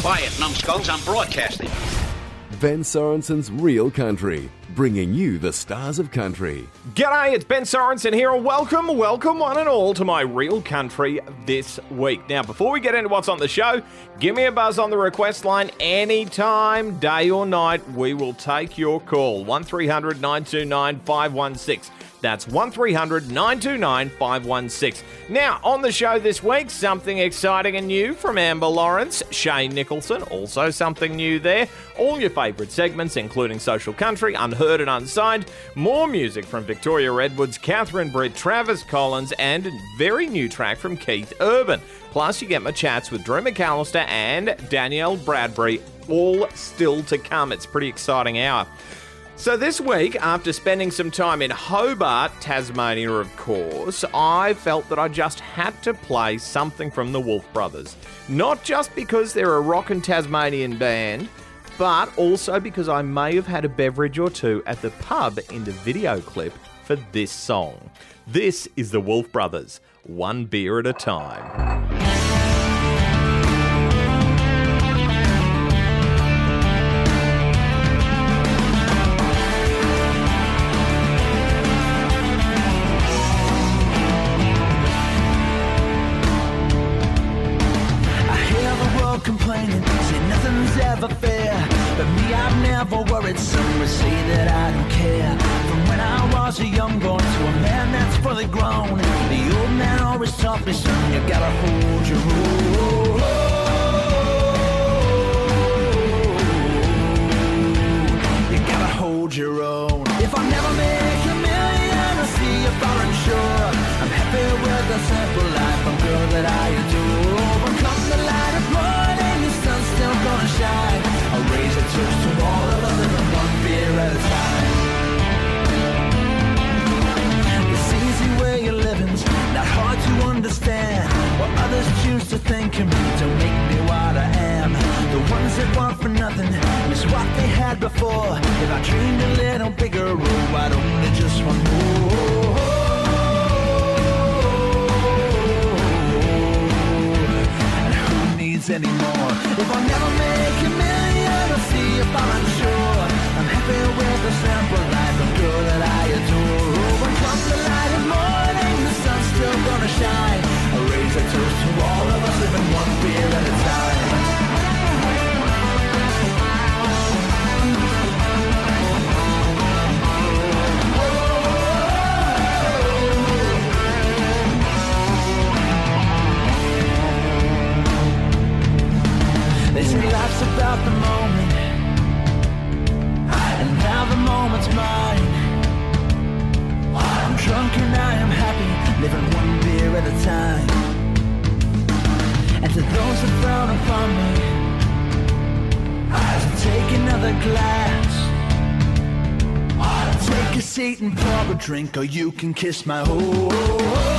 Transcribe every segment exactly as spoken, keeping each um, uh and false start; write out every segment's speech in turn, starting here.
Quiet, numbskulls, I'm broadcasting. Ben Sorensen's Real Country, bringing you the stars of country. G'day, it's Ben Sorensen here, and welcome, welcome one and all to my Real Country this week. Now, before we get into what's on the show, give me a buzz on the request line anytime, day or night. We will take your call. one three hundred nine two nine five one six. That's one three hundred nine two nine five one six. Now, on the show this week, something exciting and new from Amber Lawrence, Shane Nicholson, also something new there. All your favourite segments, including Social Country, Unheard and Unsigned. More music from Victoria Redwoods, Catherine Britt, Travis Collins, and a very new track from Keith Urban. Plus, you get my chats with Drew McAllister and Danielle Bradbury, all still to come. It's a pretty exciting hour. So this week, after spending some time in Hobart, Tasmania, of course, I felt that I just had to play something from the Wolf Brothers. Not just because they're a rockin' Tasmanian band, but also because I may have had a beverage or two at the pub in the video clip for this song. This is the Wolf Brothers, One Beer at a Time. Complaining, say nothing's ever fair. But me, I've never worried. Some would say that I don't care. From when I was a young boy to a man that's fully grown, the old man always taught me, son, you gotta hold your own. You gotta hold your own. If I never make a million, I see a foreign shore. I'm happy with the simple life, I'm girl that I adore. When comes the light of morning, the sun's still gonna shine. I'll raise a toast to all of us, living one beer at a time. This easy way of living's not hard to understand. What others choose to think of me don't make me what I am. The ones that want for nothing miss what they had before. If I dreamed a little bigger, oh, I'd only just want more. Anymore. If I never make a million, I'll see if I'm sure. I'm happy with the simple life, the girl that I adore. Oh, when comes the light of morning, the sun's still gonna shine. I'll raise a toast to all of us, living one beer at a time. They say life's about the moment, and now the moment's mine. I'm drunk and I am happy, living one beer at a time. And to those that frown upon me, as I take another glass, take a seat and pour a drink, or you can kiss my whole.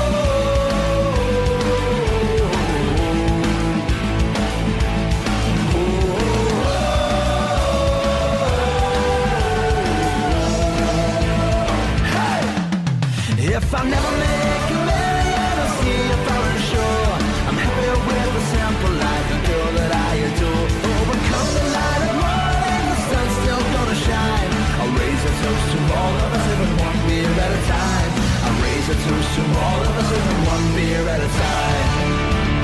If I never make a million, I'll see if I'm sure. I'm happy with the simple life, the girl that I adore. Oh, when comes the light of morning, the sun's still gonna shine. I'll raise a toast to all of us, living one beer at a time. I'll raise a toast to all of us, living one beer at a time.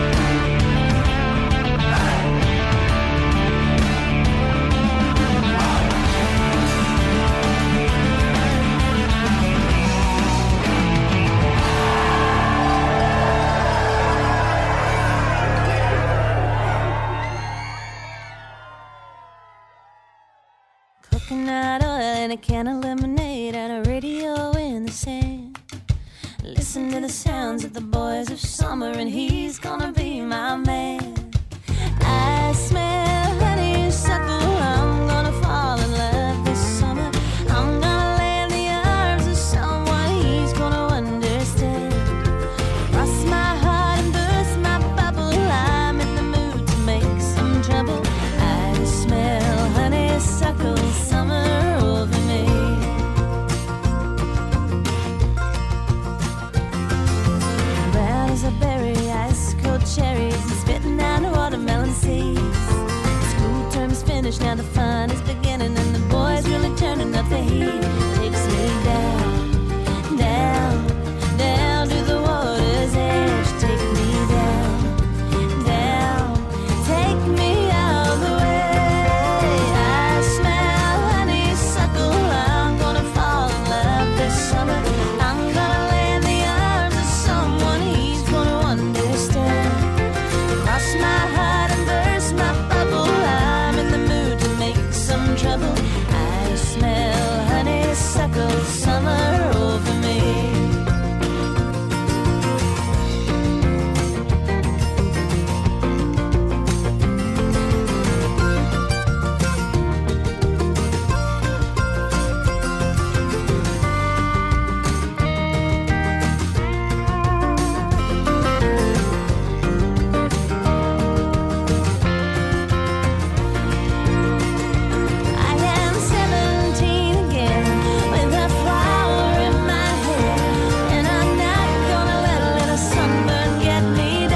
Coconut oil and a can of lemonade and a radio in the sand. Listen to the sounds of the boys of summer, and he's gonna be my man. I smell honeysuckle, I'm gonna fall in love this summer. I'm gonna land in the arms of someone he's gonna understand. Cross my heart and burst my bubble, I'm in the mood to make some trouble. I smell honeysuckle, summer over me. Brown as a berry, ice cold cherries, and spitting out edge. Now the fun is beginning and the boys really turning up the heat. Takes me down, down, down to the water's edge. Take me down, down, take me all the way. I smell honeysuckle. I'm gonna fall in love this summer. I'm gonna lay in the arms of someone he's gonna understand. Cross my heart and burst my bubble. I'm in the mood to make some trouble. I smell honeysuckle summer over me. I am seventeen again with a flower in my hair, and I'm not gonna let a little sunburn get me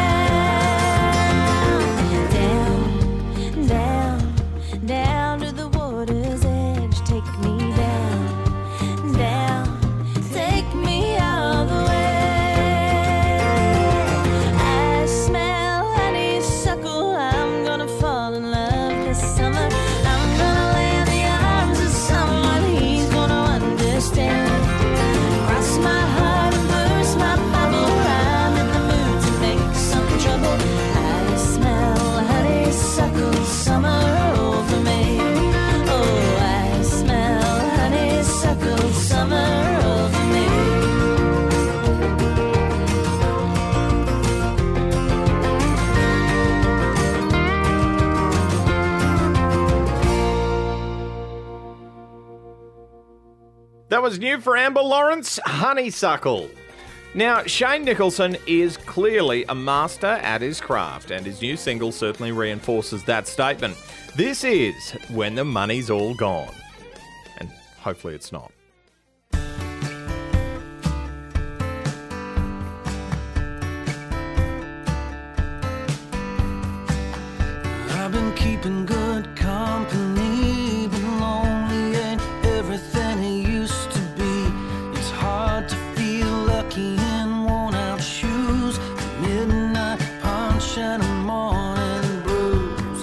down, down, down, down to the water's edge. Take me down, down, take me all the way. I smell honeysuckle. I'm gonna fall in love this summer. I'm gonna lay in the arms of someone he's gonna understand. Cross my heart and burst my bubble. I'm in the mood to make some trouble. I smell honeysuckle summer over me. Oh, I smell honeysuckle summer over me. That was new for Amber Lawrence, Honeysuckle. Now, Shane Nicholson is clearly a master at his craft, and his new single certainly reinforces that statement. This is When the Money's All Gone. And hopefully it's not. I've been keeping good company, but lonely ain't everything it used to be. It's hard to feel lucky in worn out shoes, a midnight punch and a morning bruise.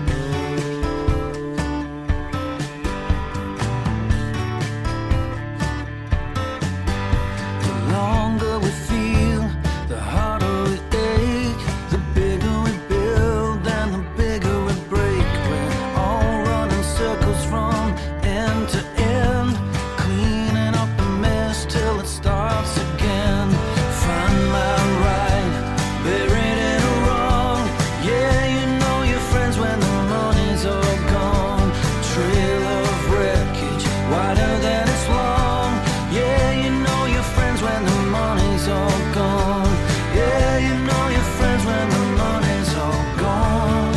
The longer we feel, the harder we ache. The bigger we build and the bigger we break. We're all running circles from end to end, cleaning up the mess till it starts again. Find my right, buried in a wrong. Yeah, you know your friends when the money's all gone. Trail of wreckage, wider than it's long. Yeah, you know your friends when the money's all gone. Yeah, you know your friends when the money's all gone.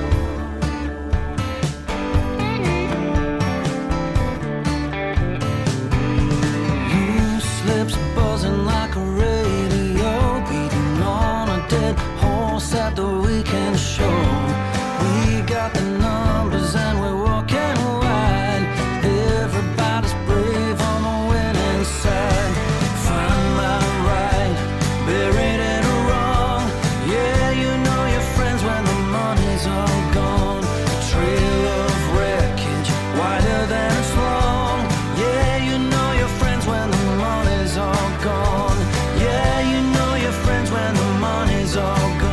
Loose lips buzzing like a radio, beating on a dead horse at the weekend show. We got the numbers and we're walking wide. Everybody's brave on the winning side. Find my right, buried in a wrong. Yeah, you know your friends when the money's all gone. Trail of wreckage, wider than it's long. Yeah, you know your friends when the money's all gone. Yeah, you know your friends when the money's all gone.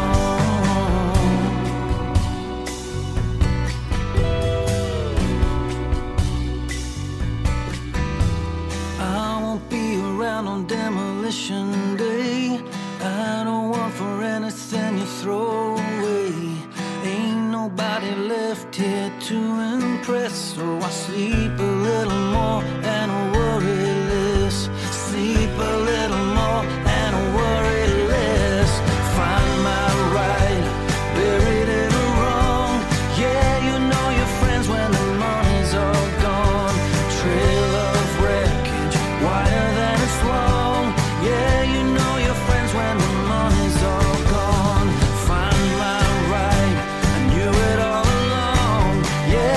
I won't be around on demolition day. I don't want for anything you throw away. Ain't nobody left here to impress, so I sleep a little more and worry less. Sleep a little more and worry less. Find my right, buried in a wrong. Yeah, you know your friends when the money's all gone. Trail of wreckage, wider than it's long. Yeah, you know your friends when the money's all gone. Find my right, I knew it all along. Yeah.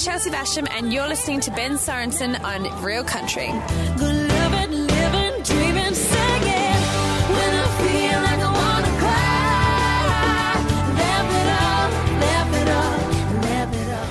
Chelsea Basham, and you're listening to Ben Sorensen on Real Country. Good living, living, dreaming, singing. When I feel like I wanna cry, laugh it up, laugh it up, laugh it up.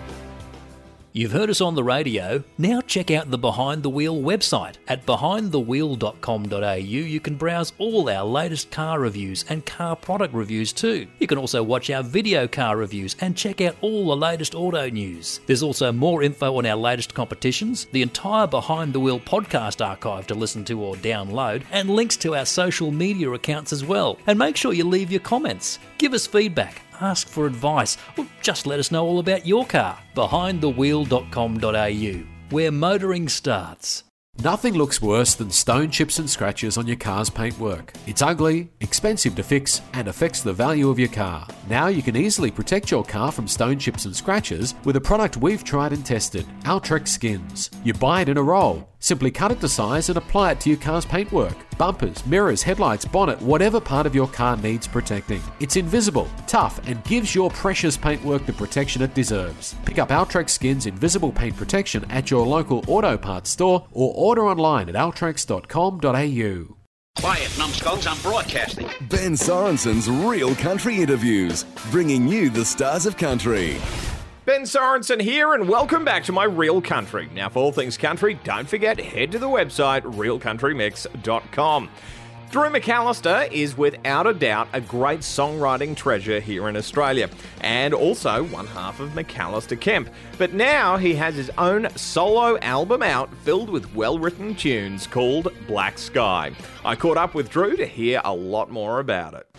You've heard us on the radio. Now check out the Behind the Wheel website. At behind the wheel dot com dot a u you can browse all our latest car reviews and car product reviews too. You can also watch our video car reviews and check out all the latest auto news. There's also more info on our latest competitions, the entire Behind the Wheel podcast archive to listen to or download, and links to our social media accounts as well. And make sure you leave your comments. Give us feedback. Ask for advice, or just let us know all about your car. behind the wheel dot com dot a u, where motoring starts. Nothing looks worse than stone chips and scratches on your car's paintwork. It's ugly, expensive to fix, and affects the value of your car. Now you can easily protect your car from stone chips and scratches with a product we've tried and tested, Altrex Skins. You buy it in a roll. Simply cut it to size and apply it to your car's paintwork. Bumpers, mirrors, headlights, bonnet, whatever part of your car needs protecting. It's invisible, tough, and gives your precious paintwork the protection it deserves. Pick up Altrex Skins Invisible Paint Protection at your local auto parts store or order online at altrex dot com dot a u. Quiet, numbskulls, I'm broadcasting. Ben Sorensen's Real Country Interviews, bringing you the stars of country. Ben Sorensen here, and welcome back to my Real Country. Now, for all things country, don't forget, head to the website real country mix dot com. Drew McAllister is without a doubt a great songwriting treasure here in Australia, and also one half of McAllister Kemp. But now he has his own solo album out filled with well-written tunes called Black Sky. I caught up with Drew to hear a lot more about it.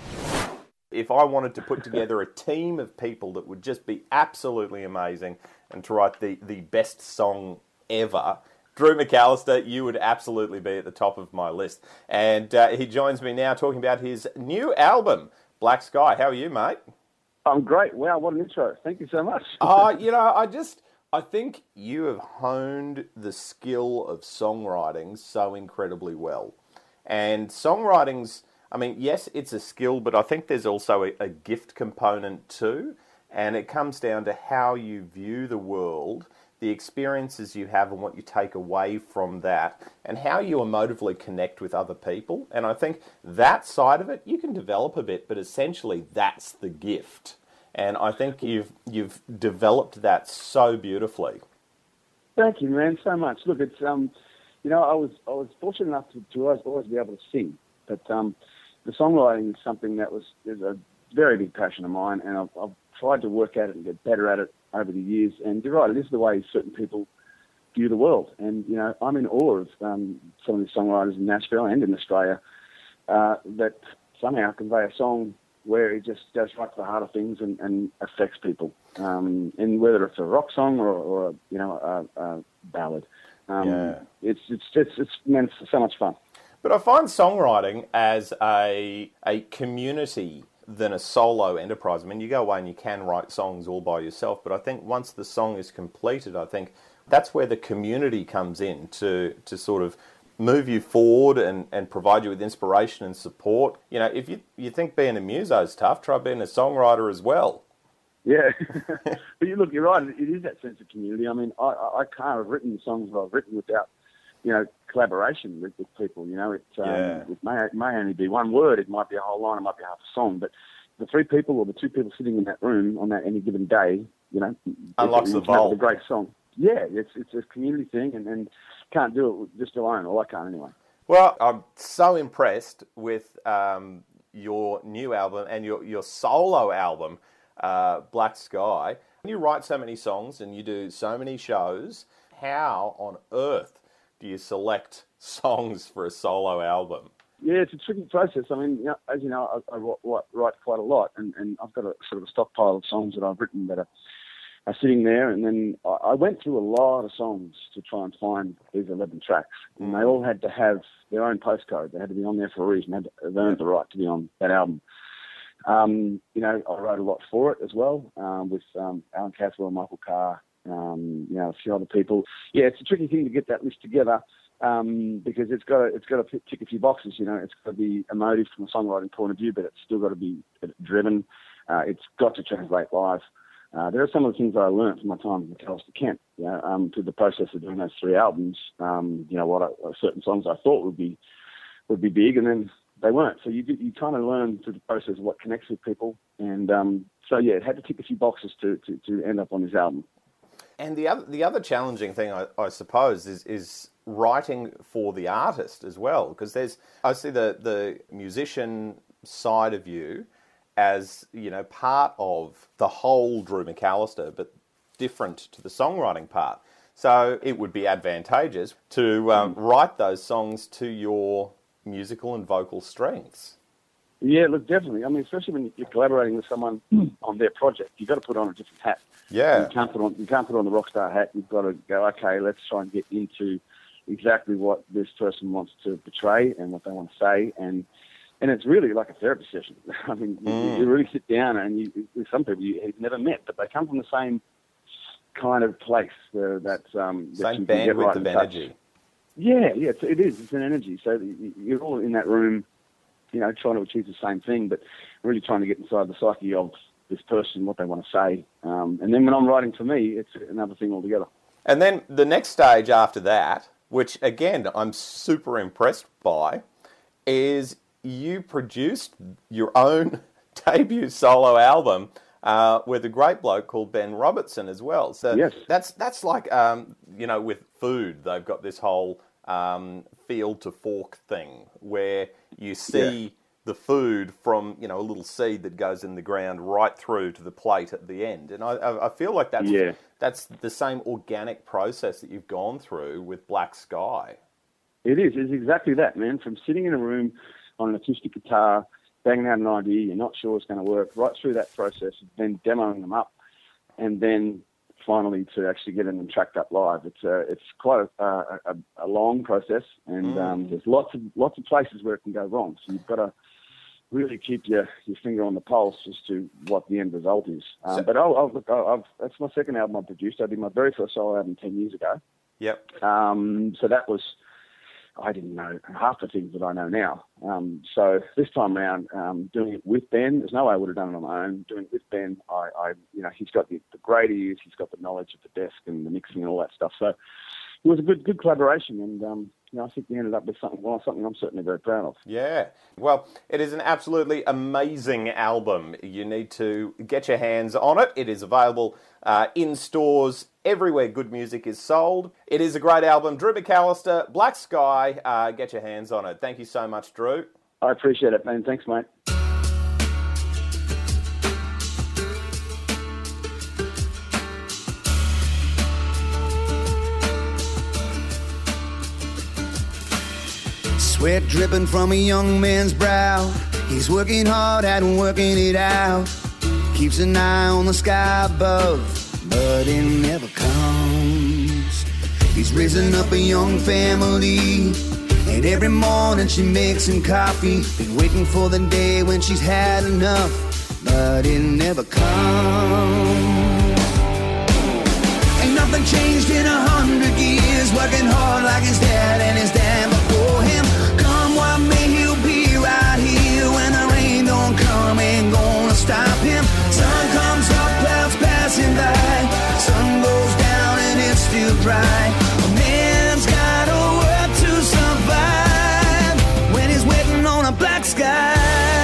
If I wanted to put together a team of people that would just be absolutely amazing and to write the, the best song ever, Drew McAllister, you would absolutely be at the top of my list. And uh, he joins me now talking about his new album, Black Sky. How are you, mate? I'm great. Wow, what an intro. Thank you so much. uh, you know, I just, I think you have honed the skill of songwriting so incredibly well. And songwriting's, I mean, yes, it's a skill, but I think there's also a, a gift component too, and it comes down to how you view the world, the experiences you have and what you take away from that, and how you emotively connect with other people. And I think that side of it, you can develop a bit, but essentially that's the gift. And I think you've you've developed that so beautifully. Thank you, man, so much. Look, it's, um, you know, I was I was fortunate enough to, to always, always be able to sing, but um, the songwriting is something that was is a very big passion of mine, and I've, I've tried to work at it and get better at it over the years. And you're right, it is the way certain people view the world. And, you know, I'm in awe of um, some of the songwriters in Nashville and in Australia uh, that somehow convey a song where it just goes right to the heart of things and, and affects people. Um, and whether it's a rock song or, or a, you know, a, a ballad. Um, Yeah. It's, it's, it's, it's, man, it's so much fun. But I find songwriting as a a community than a solo enterprise. I mean, you go away and you can write songs all by yourself, but I think once the song is completed, I think that's where the community comes in to, to sort of move you forward and, and provide you with inspiration and support. You know, if you, you think being a muso is tough, try being a songwriter as well. Yeah. But you look, you're right, it is that sense of community. I mean, I, I can't have written the songs that I've written without, you know, collaboration with, with people. You know, it, um, Yeah. it may it may only be one word, it might be a whole line, it might be half a song, but the three people or the two people sitting in that room on that any given day, you know, Unlocks it, the it can make vault. a great song. Yeah, it's it's a community thing, and, and can't do it just alone, or I can't anyway. Well, I'm so impressed with um, your new album and your, your solo album, uh, Black Sky. You write so many songs and you do so many shows. How on earth do you select songs for a solo album? Yeah, it's a tricky process. I mean, you know, as you know, I, I write, write quite a lot, and, and I've got a sort of a stockpile of songs that I've written that are, are sitting there. And then I, I went through a lot of songs to try and find these eleven tracks, and they all had to have their own postcode. They had to be on there for a reason. They had to, they earned the right to be on that album. Um, you know, I wrote a lot for it as well, um, with um, Alan Caswell, Michael Carr, um, you know, a few other people. Yeah, it's a tricky thing to get that list together. Um, because it's got to, it's got to tick a few boxes, you know. It's got to be emotive from a songwriting point of view, but it's still got to be driven. Uh, it's got to translate live. Uh, there are some of the things that I learned from my time with McAllister Kent, you know, um, through the process of doing those three albums. Um, you know, what I, certain songs I thought would be would be big, and then they weren't. So you you kind of learn through the process of what connects with people, and um, so yeah, it had to tick a few boxes to, to, to end up on this album. And the other the other challenging thing, I, I suppose, is is writing for the artist as well, because there's I see the the musician side of you as, you know, part of the whole Drew McAllister, but different to the songwriting part. So it would be advantageous to um, write those songs to your musical and vocal strengths. Yeah, look, definitely. I mean, especially when you're collaborating with someone on their project, you've got to put on a different hat. Yeah. You can't put on you can't put on the rock star hat. You've got to go, okay, let's try and get into exactly what this person wants to portray and what they want to say, and and it's really like a therapy session. I mean, mm. you, you really sit down, and you, with some people you, you've never met, but they come from the same kind of place where that's um, that same bandwidth right of energy. Touch. Yeah, yeah, it's, it is. It's an energy. So you're all in that room, you know, trying to achieve the same thing, but really trying to get inside the psyche of this person, what they want to say. Um, and then when I'm writing for me, it's another thing altogether. And then the next stage after that, which again I'm super impressed by, is you produced your own debut solo album uh, with a great bloke called Ben Robertson as well. So yes. that's that's like, um, you know, with food, they've got this whole um, field to fork thing where you see... Yeah. the food from, you know, a little seed that goes in the ground right through to the plate at the end. And I, I feel like that's yeah. that's the same organic process that you've gone through with Black Sky. It is. It's exactly that, man. From sitting in a room on an acoustic guitar, banging out an idea, you're not sure it's going to work, right through that process, then demoing them up, and then finally to actually get them tracked up live. It's uh, it's quite a, a, a long process, and mm. um, there's lots of lots of places where it can go wrong. So you've got to really keep your, your finger on the pulse as to what the end result is. Um, so, but I'll, I'll, look, I've, that's my second album I produced. I did my very first solo album ten years ago. Yep. Um, so that was, I didn't know half the things that I know now. Um, so this time around, um, doing it with Ben, there's no way I would have done it on my own. Doing it with Ben, I, I you know, he's got the, the great ears, he's got the knowledge of the desk and the mixing and all that stuff. So it was a good good collaboration, and um, you know, I think we ended up with something, well, something I'm certainly very proud of. Yeah. Well, it is an absolutely amazing album. You need to get your hands on it. It is available uh, in stores everywhere good music is sold. It is a great album. Drew McAllister, Black Sky. Uh, get your hands on it. Thank you so much, Drew. I appreciate it, man. Thanks, mate. Sweat dripping from a young man's brow. He's working hard at working it out. Keeps an eye on the sky above, but it never comes. He's raising up a young family, and every morning she makes him coffee. Been waiting for the day when she's had enough, but it never comes. Ain't nothing changed in a hundred years. Working hard like his dad and his dad before him. Come what may, he'll be right here. When the rain don't come, ain't gonna stop him. Sun comes up, clouds passing by. Sun goes down and it's still dry. A man's gotta work to survive when he's waiting on a black sky.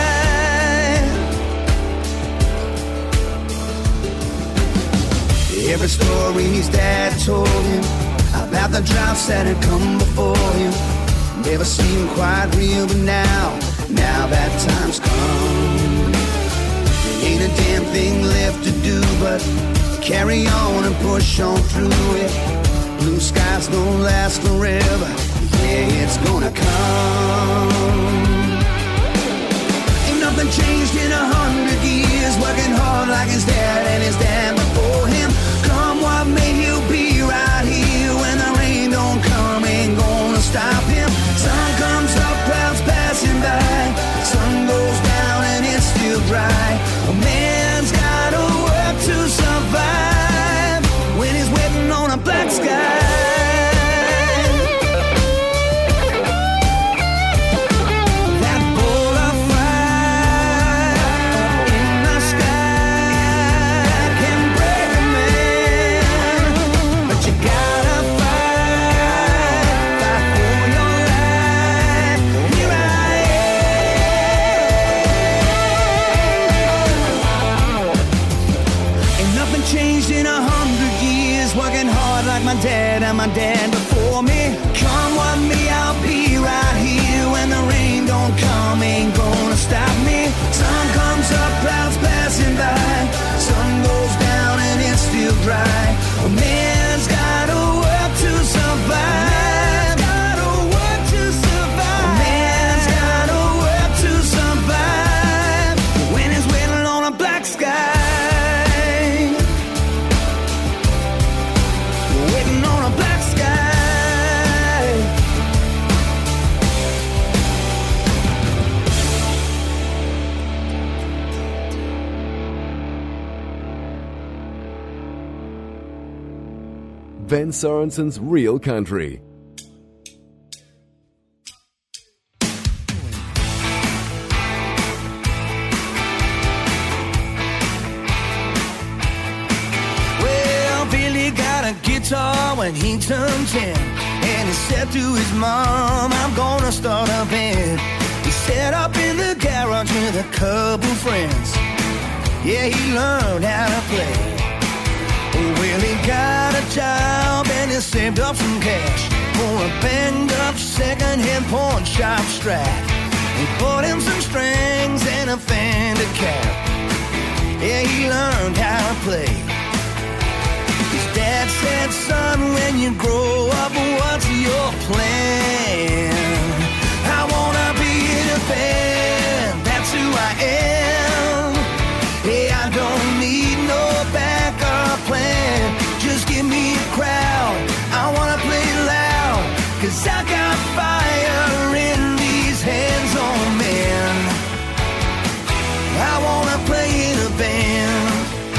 Every story his dad told him about the droughts that had come before him never seemed quite real, but now, now that time's come. There ain't a damn thing left to do but carry on and push on through it. Blue skies don't last forever, yeah, it's gonna come. Ain't nothing changed in a hundred years. Working hard like his dad and his dad before him. Come what may, he'll be right here. When the rain don't come, ain't gonna stop him. Sun comes up, clouds passing by. Sun goes down and it's still dry. A man's gotta work to survive when he's waiting on a black sky. Can break working hard like my dad and my dad before me. Come what me, I'll be right here. When the rain don't come, ain't gonna stop me. Sun comes up, clouds passing by. Sun goes down and it's still dry. A man's gotta work to survive. Gotta work to survive. A man's gotta work to survive. When it's waiting on a black sky. Waiting on a black sky. Ben Sorensen's Real Country. Well, Billy got a guitar when he turned ten, and he said to his mom, I'm gonna start a band. He set up in the garage with a couple friends. Yeah, he learned how to play. Well, he got a job and he saved up some cash for a banged up second-hand pawn shop strap. He bought him some strings and a Fender cap. Yeah, he learned how to play. His dad said, son, when you grow up, what's your plan? I wanna be in a band, that's who I am. Hey, I don't need no backup plan. Just give me a crowd. I wanna play loud, cause I got fire in these hands, oh man. I wanna play in a band.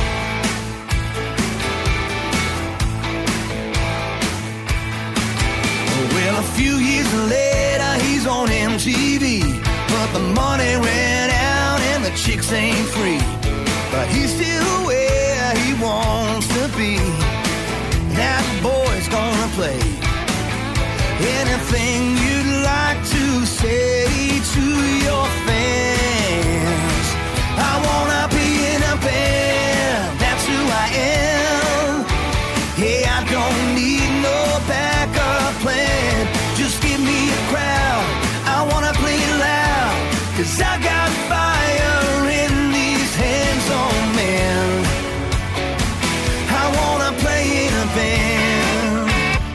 Well, a few years later, he's on M T V. But the money ran out and the chicks ain't free. But he's still where he wants to be. That boy's gonna play. Anything you'd like to say to your fans. I wanna be in a band, that's who I am. Hey, I don't need no backup plan. Just give me a crowd. I wanna play loud, cause I got fire in these hands, oh man. I wanna play in a band.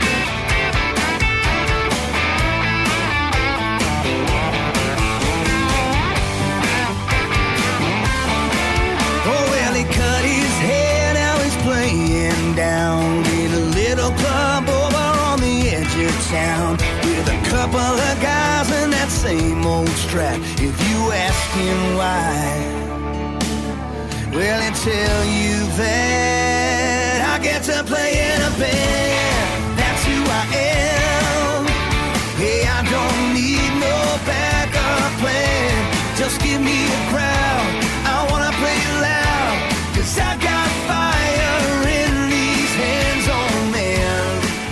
Oh, well, he cut his hair, now he's playing down. Did a little club over on the edge of town with a couple of guys in that same old strap. If you ask him why, well, he'll tell you that I get to play in a band, that's who I am. Hey, I don't need no backup plan. Just give me a crowd. I wanna play loud, cause I got fire in these hands, oh man.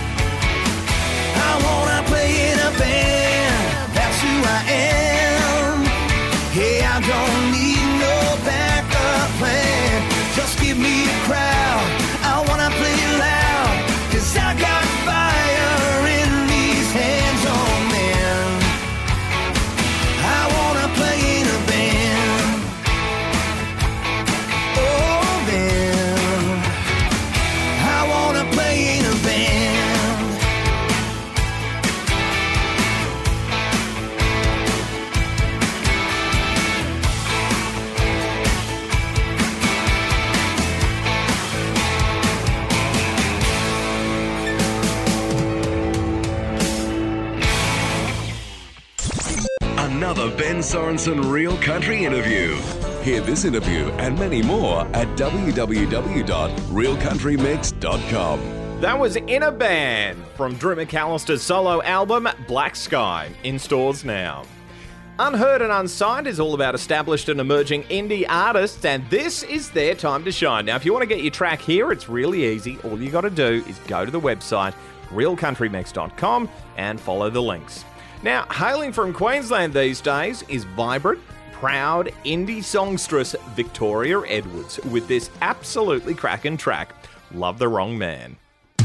I wanna play in a band, that's who I am. Hey, I don't need no backup plan. Just give me a crowd. I wanna play loud, cause I got fire in these hands, oh man. I wanna play in a band. Oh man, I wanna play in a band. Another Ben Sorensen Real Country interview. Hear this interview and many more at w w w dot real country mix dot com. That was In a Band from Drew McAllister's solo album Black Sky, in stores now. Unheard and Unsigned is all about established and emerging indie artists, and this is their time to shine. Now, if you want to get your track here, it's really easy. All you got to do is go to the website real country mix dot com and follow the links. Now, hailing from Queensland these days is vibrant, proud indie songstress Victoria Edwards with this absolutely cracking track, Love the Wrong Man.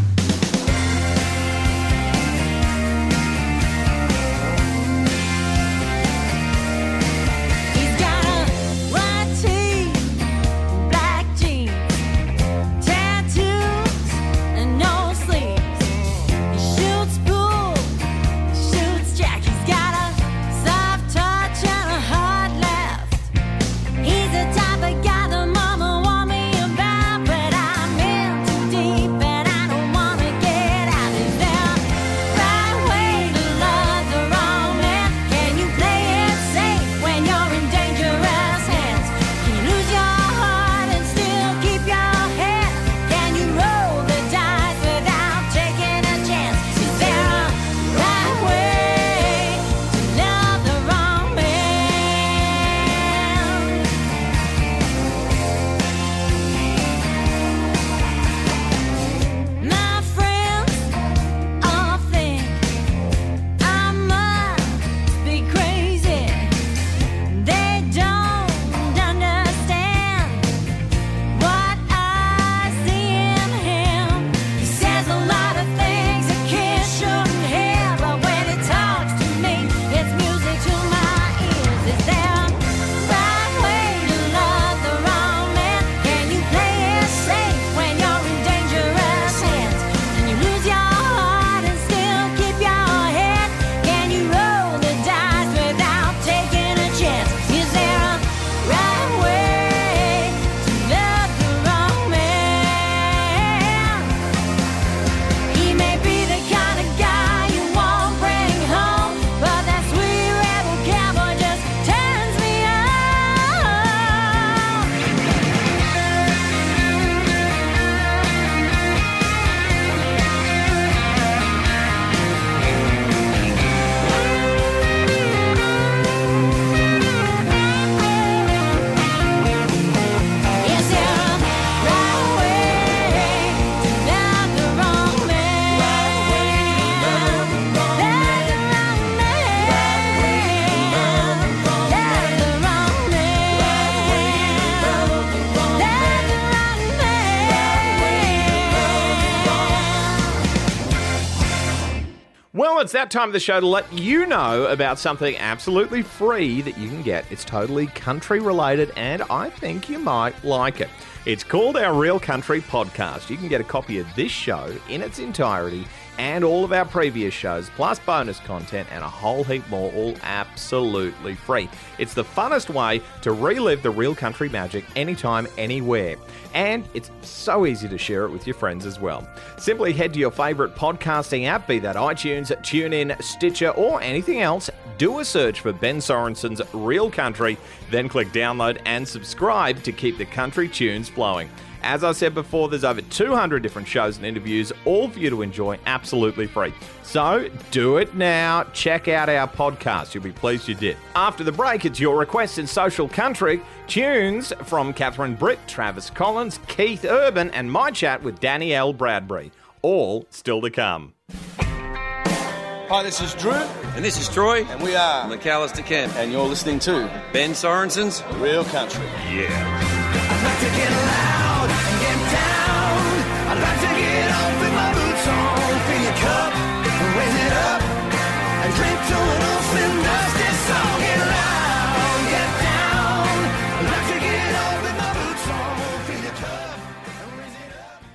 Well, it's that time of the show to let you know about something absolutely free that you can get. It's totally country related, and I think you might like it. It's called our Real Country Podcast. You can get a copy of this show in its entirety and all of our previous shows, plus bonus content and a whole heap more, all absolutely free. It's the funnest way to relive the real country magic anytime, anywhere. And it's so easy to share it with your friends as well. Simply head to your favourite podcasting app, be that iTunes, TuneIn, Stitcher, or anything else. Do a search for Ben Sorensen's Real Country, then click download and subscribe to keep the country tunes flowing. As I said before, there's over two hundred different shows and interviews, all for you to enjoy absolutely free. So do it now. Check out our podcast. You'll be pleased you did. After the break, it's your requests in social country. Tunes from Catherine Britt, Travis Collins, Keith Urban, and my chat with Danielle Bradbury. All still to come. Hi, this is Drew. And this is Troy. And we are McAllister Kent. And you're listening to Ben Sorensen's Real Country. Yeah. I'd like to get loud and get down. I'd like to get up with my boots on. Fill your cup and raise it up and drink to an old slim dusty song. Get loud, get down. I'd like to get up with my boots on. Fill your cup and raise it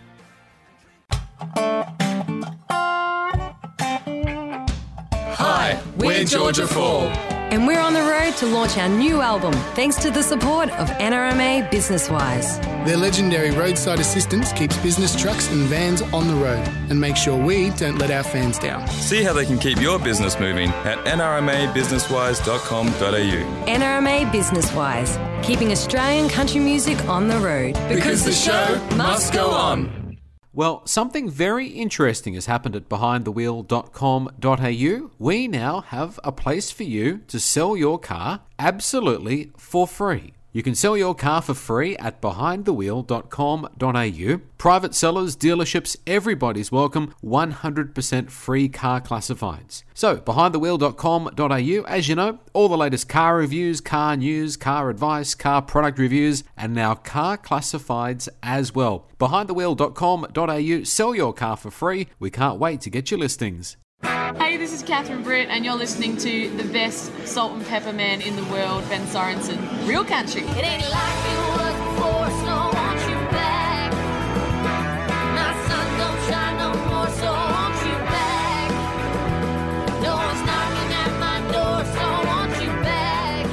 up. Hi, we're Georgia Fall. And we're on the road to launch our new album, thanks to the support of N R M A Business Wise. Their legendary roadside assistance keeps business trucks and vans on the road and makes sure we don't let our fans down. See how they can keep your business moving at n r m a business wise dot com dot a u. N R M A Business Wise, keeping Australian country music on the road. Because the show must go on. Well, something very interesting has happened at behind the wheel dot com dot a u. We now have a place for you to sell your car absolutely for free. You can sell your car for free at behind the wheel dot com dot a u. Private sellers, dealerships, everybody's welcome. one hundred percent free car classifieds. So, behind the wheel dot com dot a u, as you know, all the latest car reviews, car news, car advice, car product reviews, and now car classifieds as well. behind the wheel dot com dot a u, sell your car for free. We can't wait to get your listings. Hey, this is Catherine Britt, and you're listening to the best salt and pepper man in the world, Ben Sorensen. Real Country. It ain't like it was before, so I want you back. My sun don't shine no more, so I want you back. No one's knocking at my door, so I want you back.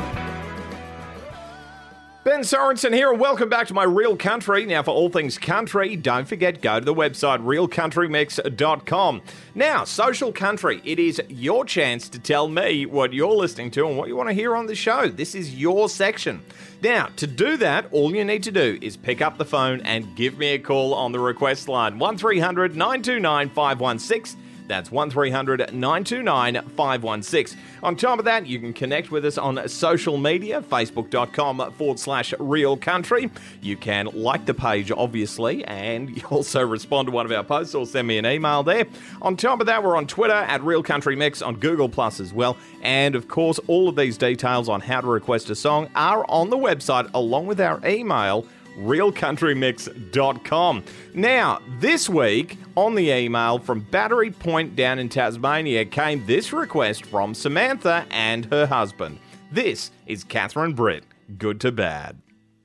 Ben Sorensen here, and welcome back to my Real Country. Now, for all things country, don't forget, go to the website real country mix dot com. Now, social country, it is your chance to tell me what you're listening to and what you want to hear on the show. This is your section. Now, to do that, all you need to do is pick up the phone and give me a call on the request line, one three hundred nine two nine five one six. That's one three hundred nine two nine five one six. On top of that, you can connect with us on social media, facebook.com forward slash real country. You can like the page, obviously, and you also respond to one of our posts or send me an email there. On top of that, we're on Twitter at Real Country Mix, on Google Plus as well. And of course, all of these details on how to request a song are on the website along with our email, real country mix dot com. Now, this week on the email from Battery Point down in Tasmania came this request from Samantha and her husband. This is Catherine Britt, Good to Bad.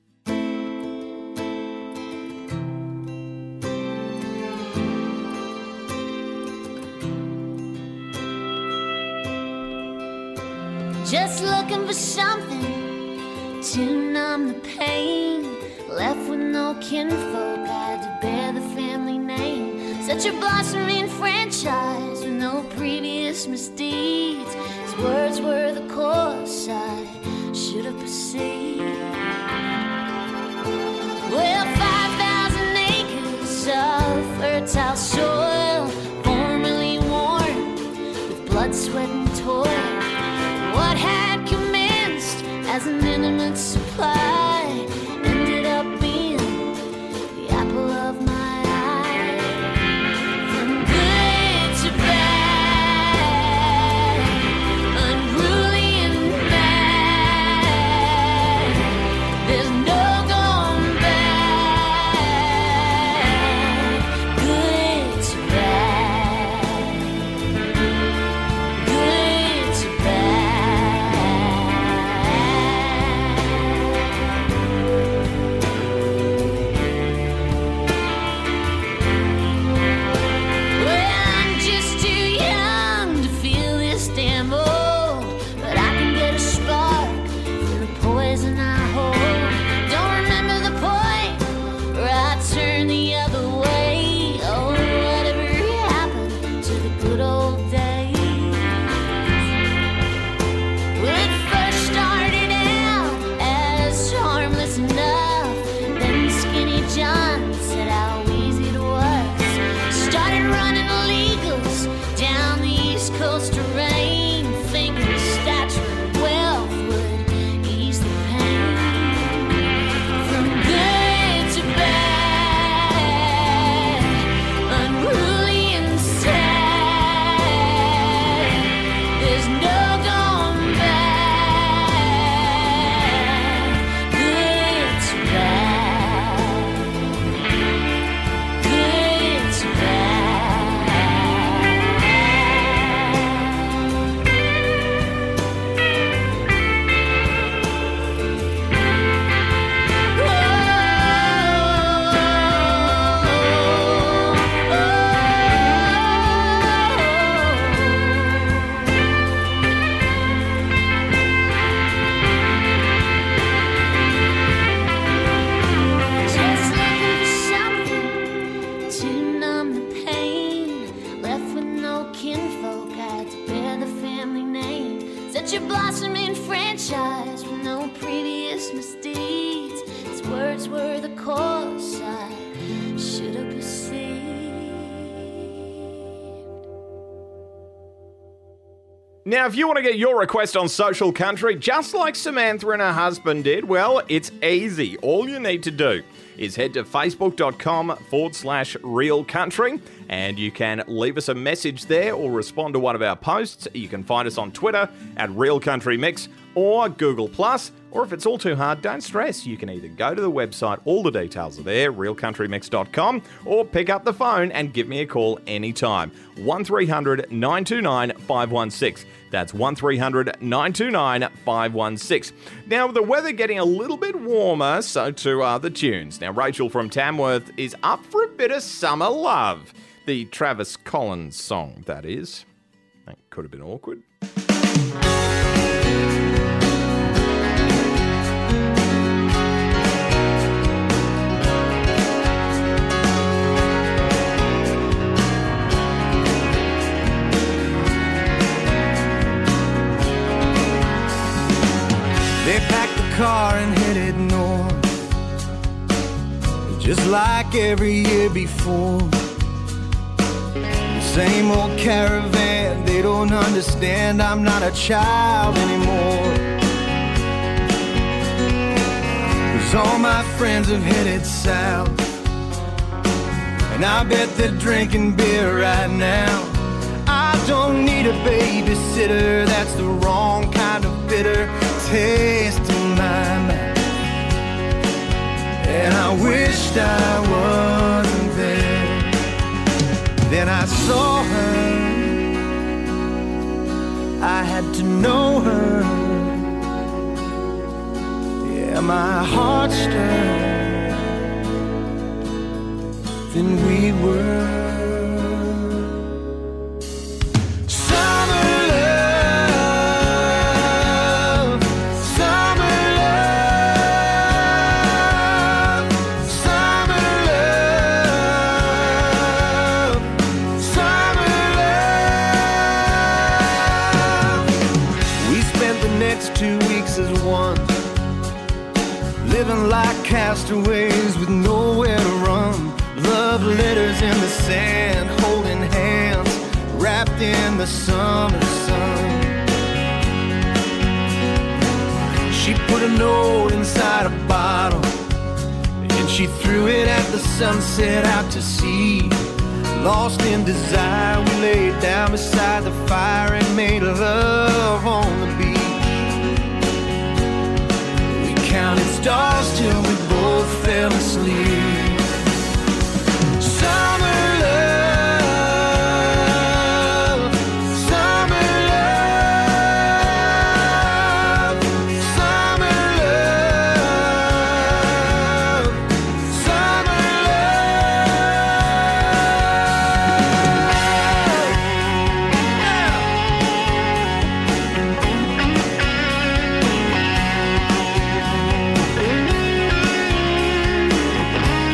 Just looking for something to numb the pain. Left with no kinfolk, I had to bear the family name. Such a blossoming franchise with no previous misdeeds. His words were the course I should have pursued. Well, five thousand acres of fertile soil, formerly worn with blood, sweat, and toil. What had commenced as an intimate supply ended up being the apple of my eye. From good to bad, unruly and bad, there's no going back. Good to bad. West Coast terrain, thinking the stature of wealth would ease the pain. From good to bad, unruly and sad, there's no going back. Good to bad, good to bad. Just looking for something to numb the pain. Left with no kinfolk, I had to bear the family name. Such a blossoming franchise with no previous misdeeds. His words were the course I should have perceived. Now, if you want to get your request on Social Country, just like Samantha and her husband did, well, it's easy. All you need to do is head to facebook.com forward slash real country, and you can leave us a message there or respond to one of our posts. You can find us on Twitter at Real Country Mix or Google Plus. Or if it's all too hard, don't stress. You can either go to the website, all the details are there, real country mix dot com, or pick up the phone and give me a call anytime. one three hundred nine two nine five one six. That's one three hundred nine two nine five one six. Now, with the weather getting a little bit warmer, so too are the tunes. Now, Rachel from Tamworth is up for a bit of summer love. The Travis Collins song, that is. That could have been awkward. They packed the car and headed north, just like every year before. The same old caravan, they don't understand I'm not a child anymore. 'Cause all my friends have headed south, and I bet they're drinking beer right now. I don't need a babysitter, that's the wrong kind of bitter taste in my mouth. And I wished I wasn't there. Then I saw her, I had to know her. Yeah, my heart stirred. Then we were like castaways with nowhere to run. Love letters in the sand, holding hands, wrapped in the summer sun. She put a note inside a bottle, and she threw it at the sunset out to sea. Lost in desire, we laid down beside the fire and made love on the beach. Counted stars till we both fell asleep. Summer love, summer love, summer love, summer love.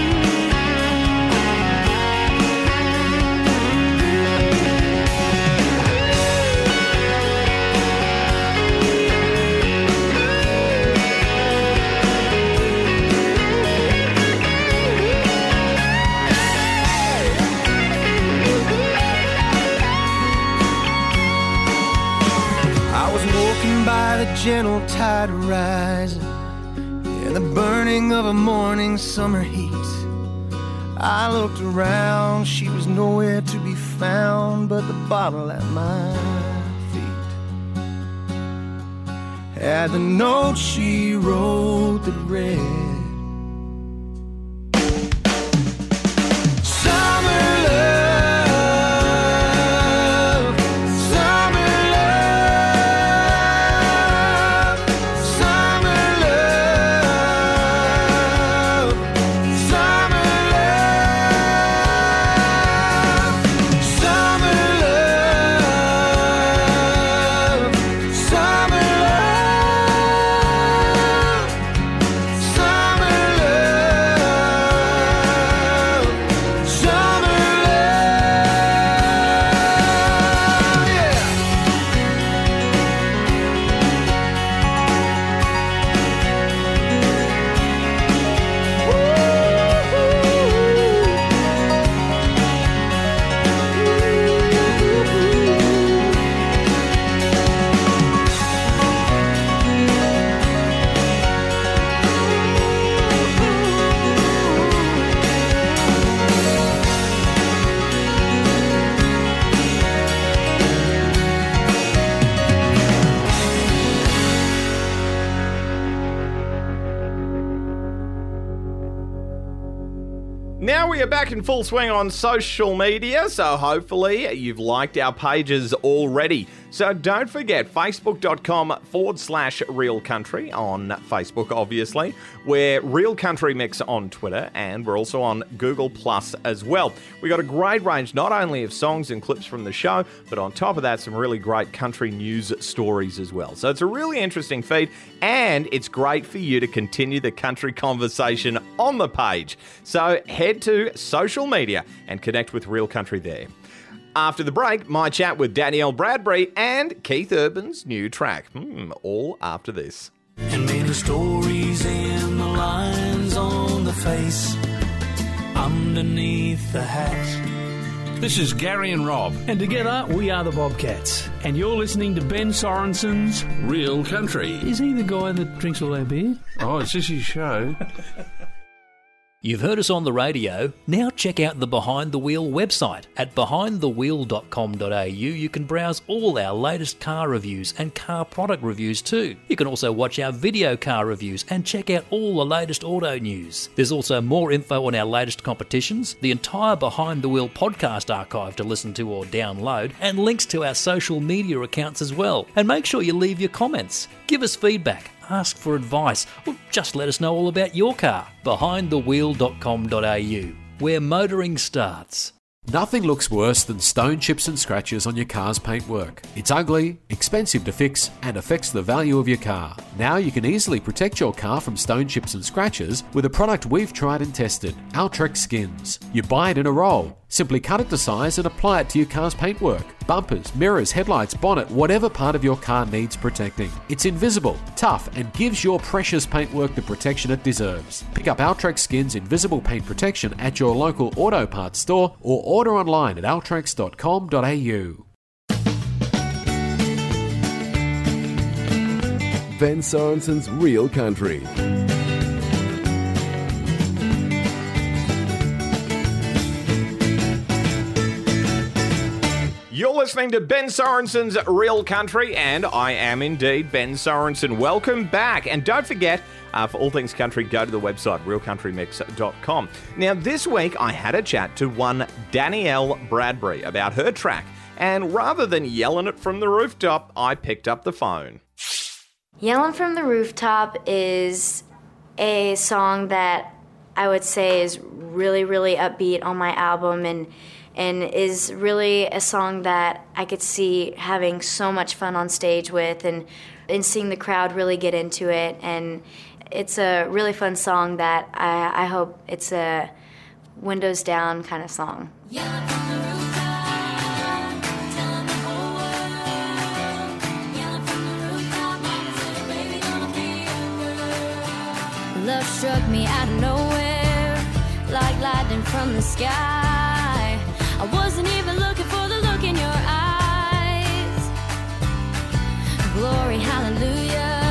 gentle tide rising, and the burning of a morning summer heat. I looked around, she was nowhere to be found but the bottle at my feet. Had the note she wrote that read, summer love, summer love, summer love, summer love, summer love, summer love, summer love, summer love, yeah. Now we are back in full swing on social media, so hopefully you've liked our pages already. So don't forget, facebook.com forward slash Real Country on Facebook, obviously. We're Real Country Mix on Twitter, and we're also on Google Plus as well. We got a great range, not only of songs and clips from the show, but on top of that, some really great country news stories as well. So it's a really interesting feed, and it's great for you to continue the country conversation on the page. So head to social media and connect with Real Country there. After the break, my chat with Danielle Bradbury and Keith Urban's new track. Hmm, all after this. And many stories in the lines on the face, underneath the hat. This is Gary and Rob. And together we are the Bobcats. And you're listening to Ben Sorensen's Real Country. Is he the guy that drinks all our beer? Oh, is this his show? You've heard us on the radio. Now check out the Behind the Wheel website. At behind the wheel dot com dot a u you can browse all our latest car reviews and car product reviews too. You can also watch our video car reviews and check out all the latest auto news. There's also more info on our latest competitions, the entire Behind the Wheel podcast archive to listen to or download, and links to our social media accounts as well. And make sure you leave your comments. Give us feedback. Ask for advice, or just let us know all about your car. behind the wheel dot com dot a u, where motoring starts. Nothing looks worse than stone chips and scratches on your car's paintwork. It's ugly, expensive to fix, and affects the value of your car. Now you can easily protect your car from stone chips and scratches with a product we've tried and tested, Altrex Skins. You buy it in a roll. Simply cut it to size and apply it to your car's paintwork. Bumpers, mirrors, headlights, bonnet, whatever part of your car needs protecting. It's invisible, tough, and gives your precious paintwork the protection it deserves. Pick up Altrex Skins Invisible Paint Protection at your local auto parts store or order online at altrex dot com dot a u. Ben Sorensen's Real Country. You're listening to Ben Sorensen's Real Country, and I am indeed Ben Sorensen. Welcome back. And don't forget, uh, for all things country, go to the website, real country mix dot com. Now, this week, I had a chat to one Danielle Bradbury about her track, and rather than yelling it from the rooftop, I picked up the phone. Yelling from the Rooftop is a song that I would say is really, really upbeat on my album, and and is really a song that I could see having so much fun on stage with, and, and seeing the crowd really get into it. And it's a really fun song that I, I hope it's a windows down kind of song. Love struck me out of nowhere, like lightning from the sky. I wasn't even looking for the look in your eyes. Glory, hallelujah.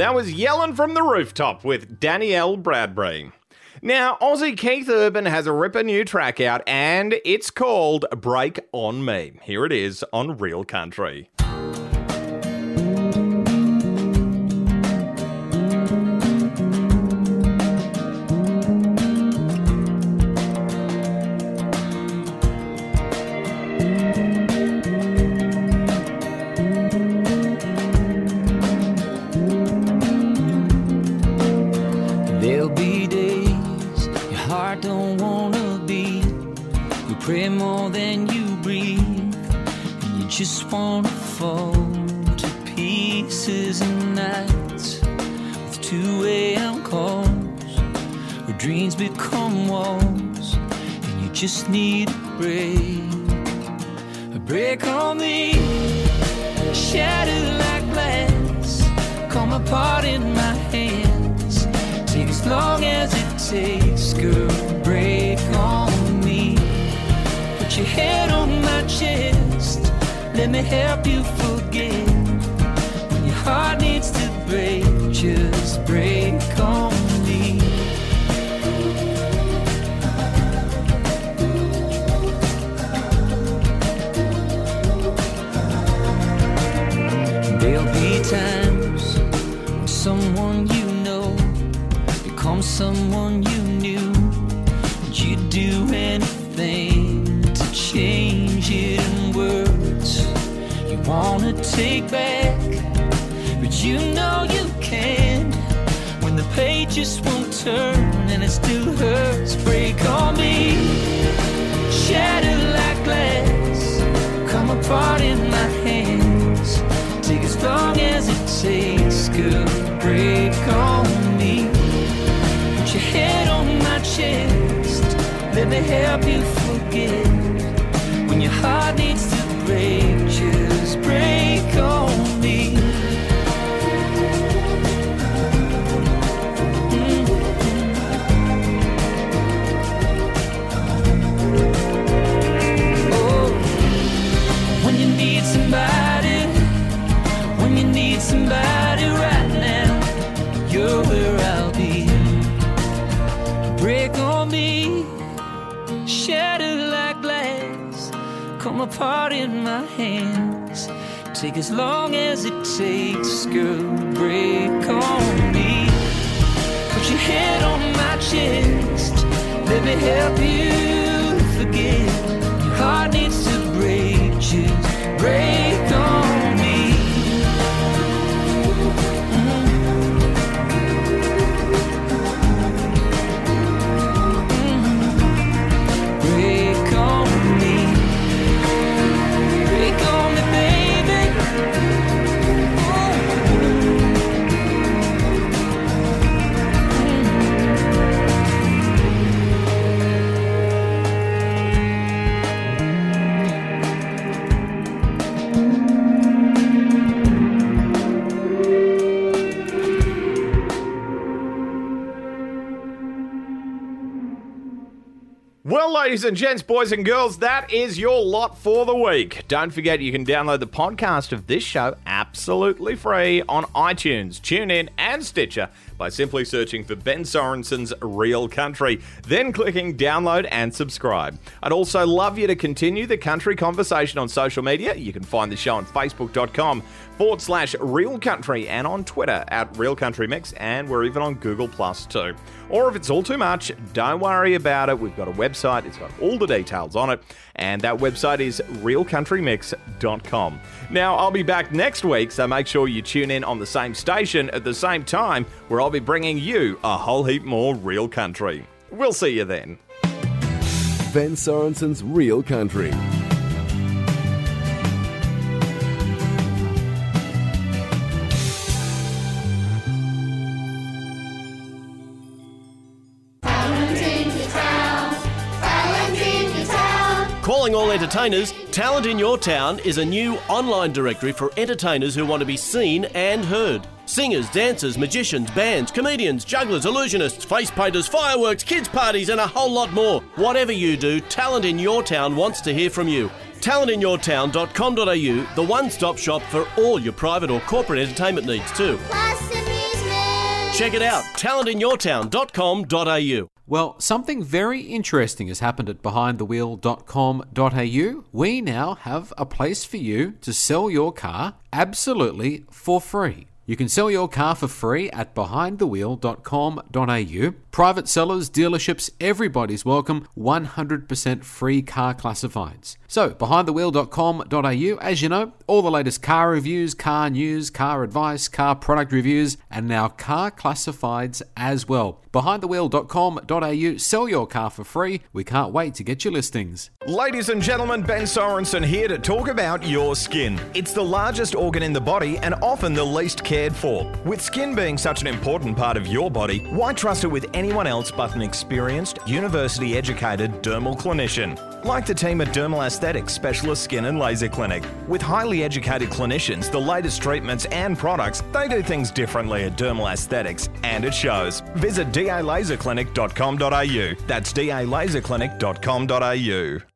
That was Yellin' from the Rooftop with Danielle Bradbury. Now, Aussie Keith Urban has a ripper new track out, and it's called Break On Me. Here it is on Real Country. There'll be days your heart don't wanna beat. You pray more than you breathe, and you just wanna fall to pieces. And nights with two a.m. calls, where dreams become walls, and you just need a break. A break on me, shattered like glass, come apart in my hands. Take as long as it takes, girl, break on me. Put your head on my chest, let me help you forget. When your heart needs to break, just break on me. There'll be times when someone you know become someone you knew, and you'd do anything to change it in words you wanna take back, but you know you can't when the pages won't turn and it still hurts. Break on me, shattered like glass, come apart in my hands. Take as long as it takes, girl, break on me. Put your head on my chest, let me help you forget. When your heart needs to break, just break on me. Mm-hmm. Oh, when you need somebody, when you need somebody right now, you're where I'll be. Break on me, shattered like glass, come apart in my hands. Take as long as it takes, girl, break on me. Put your head on my chest, let me help you forget. Your heart needs to break, just break on me. Well, ladies and gents, boys and girls, that is your lot for the week. Don't forget you can download the podcast of this show absolutely free on iTunes, TuneIn and Stitcher by simply searching for Ben Sorensen's Real Country, then clicking download and subscribe. I'd also love you to continue the country conversation on social media. You can find the show on facebook.com forward slash Real Country and on Twitter at Real Country Mix, and we're even on Google Plus too. Or if it's all too much, don't worry about it. We've got a website. It's got all the details on it, and that website is real country mix dot com. Now, I'll be back next week, so make sure you tune in on the same station at the same time, where I'll be bringing you a whole heap more real country. We'll see you then. Ben Sorensen's Real Country. Calling all entertainers, Talent in Your Town is a new online directory for entertainers who want to be seen and heard. Singers, dancers, magicians, bands, comedians, jugglers, illusionists, face painters, fireworks, kids' parties and a whole lot more. Whatever you do, Talent in Your Town wants to hear from you. talent in your town dot com dot a u, the one-stop shop for all your private or corporate entertainment needs too. Plus the music. Check it out, talent in your town dot com dot a u. Well, something very interesting has happened at behind the wheel dot com dot a u. We now have a place for you to sell your car absolutely for free. You can sell your car for free at behind the wheel dot com dot a u. Private sellers, dealerships, everybody's welcome. one hundred percent free car classifieds. So, behind the wheel dot com dot a u, as you know, all the latest car reviews, car news, car advice, car product reviews, and now car classifieds as well. behind the wheel dot com dot a u, sell your car for free. We can't wait to get your listings. Ladies and gentlemen, Ben Sorensen here to talk about your skin. It's the largest organ in the body and often the least cared for. With skin being such an important part of your body, why trust it with anyone else but an experienced, university-educated dermal clinician? Like the team at Dermal Aesthetics Specialist Skin and Laser Clinic. With highly educated clinicians, the latest treatments and products, they do things differently at Dermal Aesthetics, and it shows. Visit d a laser clinic dot com dot a u. That's d a laser clinic dot com dot a u.